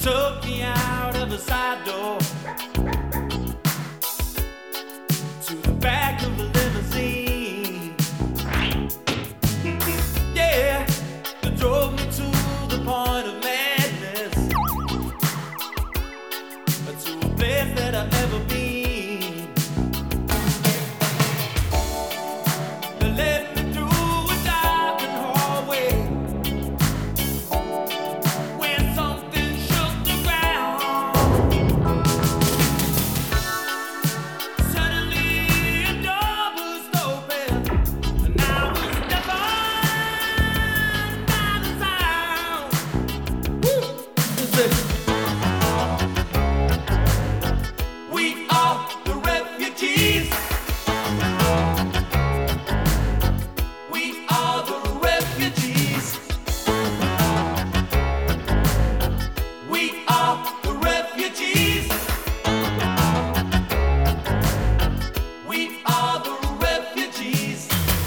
took me out of the side door to the back of the limousine. Yeah, it drove me to the point of madness, to a place that I've never been. They led me through a darkened hallway where something shook the ground. Suddenly a door burst open, and I was defined by the sound. Woo! We are the refugees. We are the refugees. We are the refugees. We are the refugees.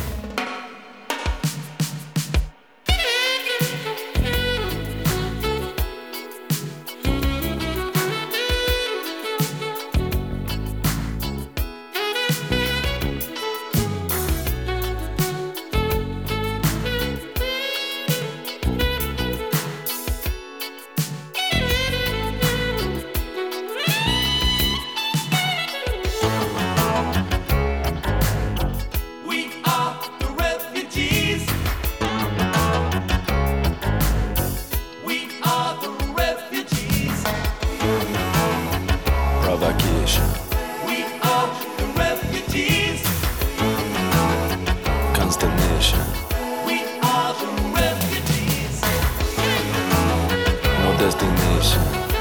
We are the refugees. We are the refugees. Provocation, We are the refugees. consternation, We are the refugees. no destination.